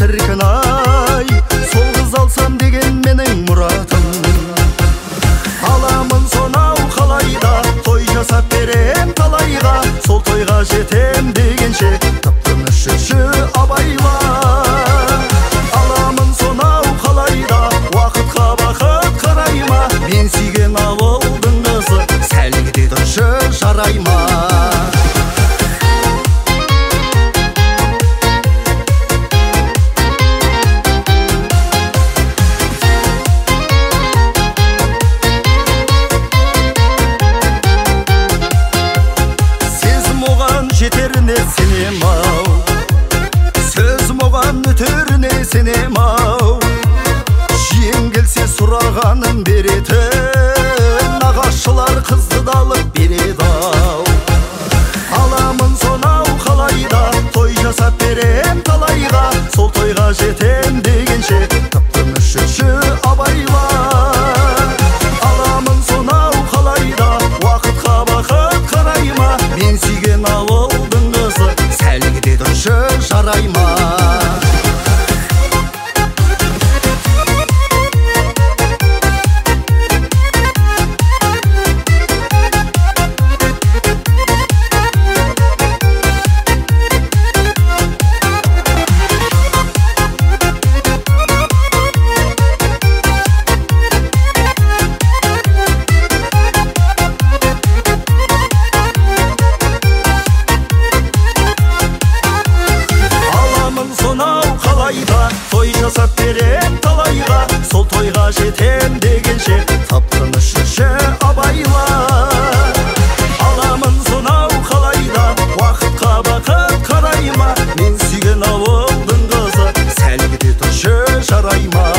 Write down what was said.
шіркін-ай, сол қыз алсам деген менің мұратым. Аламын сонау қалайда, той жасап берем талайға, сол тойға жетем дегенше тып-тыныш жүрші абайла. Аламын сонау қалайда, уақытқа бақыт қарайма, мен сүйген ауылдың қызы сәлгіде тұршы жарайма. Жетеріне сенем-ау, сөз моған өтеріне сенем-ау, жиен келсе сұрағанын беретін, нағашылар қызды да алып береді-ау. Аламын сонау қалайда, той жасап берем талайға, сол тойға жетем дегенше тып-тыныш жүрші абайла. Аламын сонау қалайда, уақытқа бақыт қарайма, мен сүйген ауылдың қызы сәлгіде тұршы жарайма. Той жасап берем талайға, сол тойға жетем дегенше тып-тыныш жүрші абайла. Аламын сонау қалайда, уақытқа бақыт қарайма, мен сүйген ауылдың қызы сәлгіде тұршы жарайма.